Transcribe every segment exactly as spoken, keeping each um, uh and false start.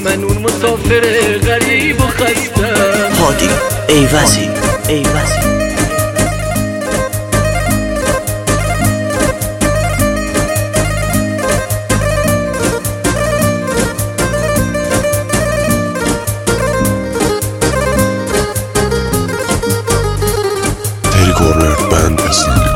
من اون مسافر غریب و خستم. هادی ایوزی ایوزی Corner Band استودیو.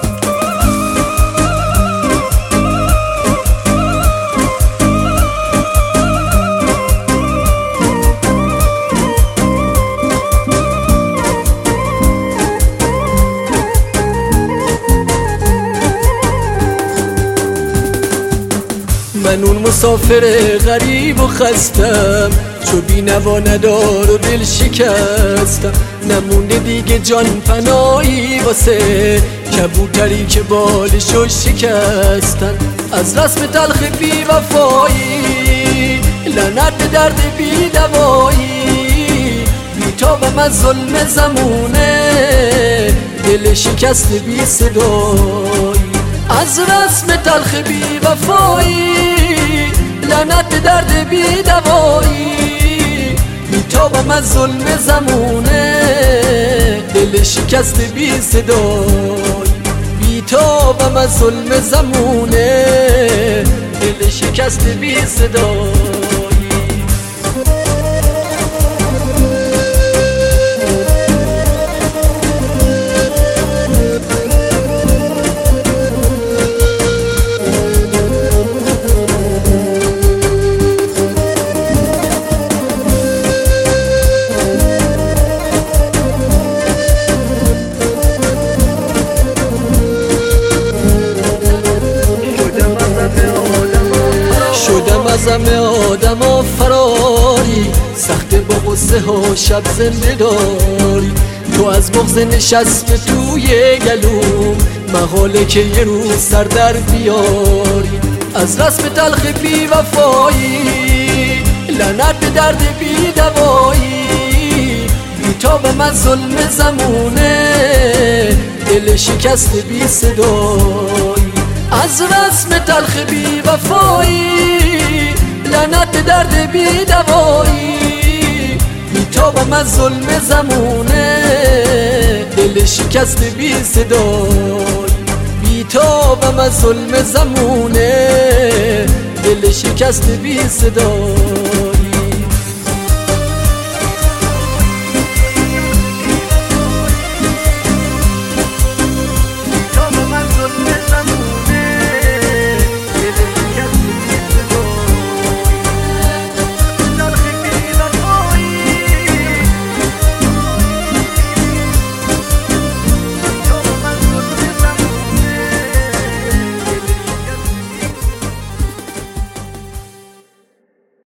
من اون مسافر غریب و خستم، چو بی نوا ندار و دل شکستم. نمونده دیگه جان پناهی واسه کبوتری که بالشو شکستن. از رسم تلخ بی وفایی، لعنت به درد بی دوایی، بیتابم از ظلم زمونه، دل شکست بی صدایی. از رسم تلخ بی وفایی، لعنت به درد بی دوایی، بیتابم از ظلم زمونه، دل شکست بی صدایی. بیتابم از ظلم زمونه، دل شکست بی صدایی. از همه آدم ها فراری، سخت با غصه ها شب زنده داری. تو از بغض نشست توی گلوم، محاله که یه روز سر در بیاری. از رسم تلخ بی وفایی، لعنت به درد بی دوایی، بیتابم از ظلم زمونه، دل شکست بی صدایی. از رسم تلخ بی وفایی، لعنت به درد بی دوایی، بیتابم از ظلم زمونه، دل شکست بی صدایی. بیتابم از ظلم زمونه، دل شکست بی صدایی.